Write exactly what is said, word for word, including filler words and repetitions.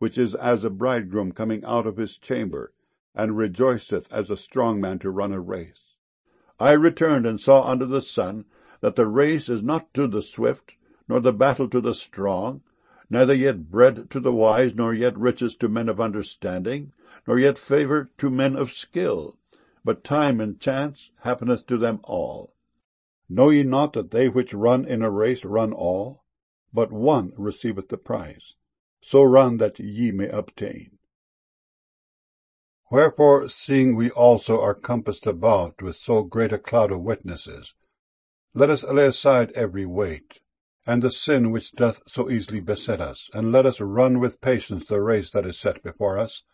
which is as a bridegroom coming out of his chamber, and rejoiceth as a strong man to run a race. I returned and saw under the sun that the race is not to the swift, nor the battle to the strong, neither yet bread to the wise, nor yet riches to men of understanding, nor yet favour to men of skill, but time and chance happeneth to them all. Know ye not that they which run in a race run all, but one receiveth the prize? So run that ye may obtain. Wherefore, seeing we also are compassed about with so great a cloud of witnesses, let us lay aside every weight, and the sin which doth so easily beset us, and let us run with patience the race that is set before us,